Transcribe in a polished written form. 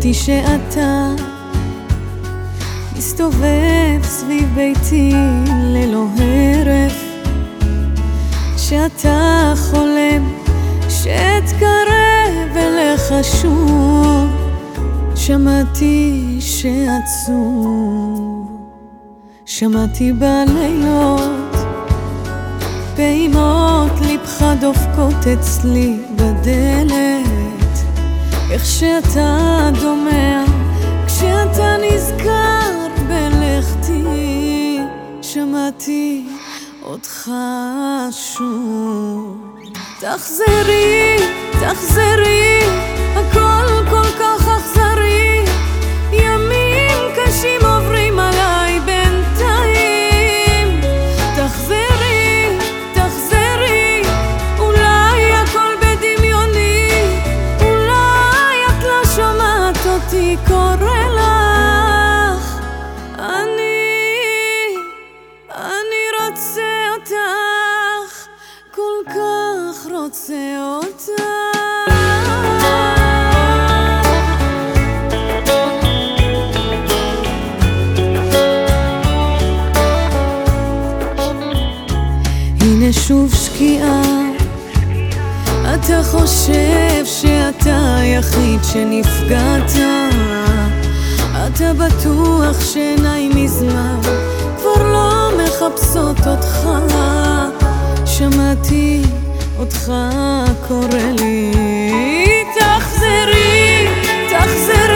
שמעתי שאתה מסתובב סביב ביתי ללא הרף, שאתה חולם שאתקרב אליך שוב. שמעתי שעצוב, שמעתי בלילות פעימות ליבך דופקות אצלי בדלת, איך שאתה דומע כשאתה נזכר בלכתי. שמעתי אותך שוב. תחזרי, תחזרי, הכל כל כך אכזרי, ימים קשים עוברים עליי בינתיים. תחזרי, תחזרי, אולי הכל בדמיוני, אולי את לא שומעת אותי קורא לך. אני רוצה אותך, כל כך רוצה אותך. הנה שוב שקיעה, אתה חושב שאתה היחיד שנפגעת, אתה בטוח שעיניים מזמן כבר לא מחפשות אותך. שמעתי אותך קורא לי, תחזרי, תחזרי.